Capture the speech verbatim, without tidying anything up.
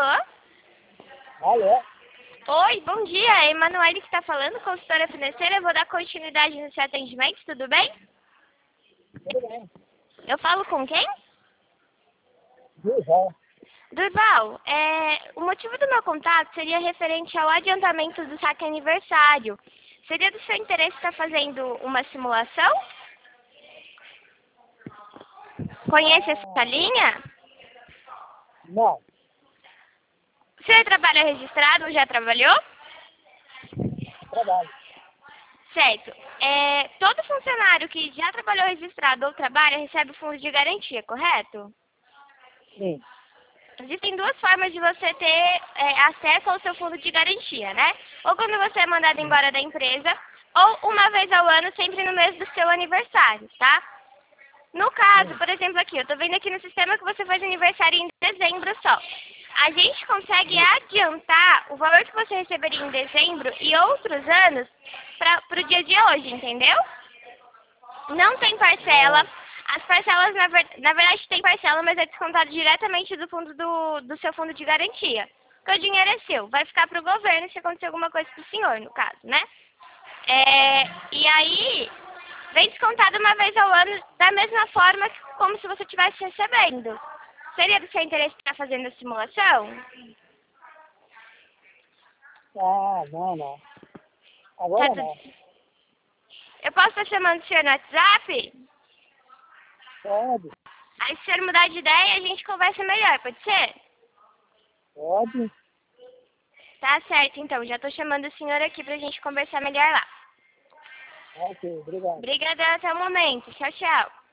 Alô? Alô? Oi, bom dia. É Emanuele que está falando, consultora financeira. Eu vou dar continuidade no seu atendimento, tudo bem? Tudo bem. Eu falo com quem? Durval. Durval, é, o motivo do meu contato seria referente ao adiantamento do saque aniversário. Seria do seu interesse estar fazendo uma simulação? Conhece essa linha? Não, Você trabalha registrado ou já trabalhou? trabalho. Certo. É, todo funcionário que já trabalhou registrado ou trabalha recebe o fundo de garantia, correto? Sim. Existem duas formas de você ter é, acesso ao seu fundo de garantia, né? Ou quando você é mandado embora da empresa, ou uma vez ao ano, sempre no mês do seu aniversário, tá? No caso, Sim. por exemplo, aqui, eu tô vendo aqui no sistema que você faz aniversário em dezembro só. A gente consegue adiantar o valor que você receberia em dezembro e outros anos para o dia de hoje, entendeu? Não tem parcela. As parcelas, na, ver, na verdade, tem parcela, mas é descontado diretamente do fundo do, do seu fundo de garantia. Porque o dinheiro é seu. Vai ficar para o governo se acontecer alguma coisa com o senhor, no caso, né? É, e aí, vem descontado uma vez ao ano, da mesma forma que como se você estivesse recebendo. Seria do seu interesse estar fazendo a simulação? Ah, não, não. Tá Agora tudo... não. Eu posso estar chamando o senhor no WhatsApp? Pode, Aí se o senhor mudar de ideia, a gente conversa melhor, pode ser? pode. Tá certo, então. Já tô chamando o senhor aqui pra gente conversar melhor lá. Ok, obrigado. Obrigada até o momento. Tchau, tchau.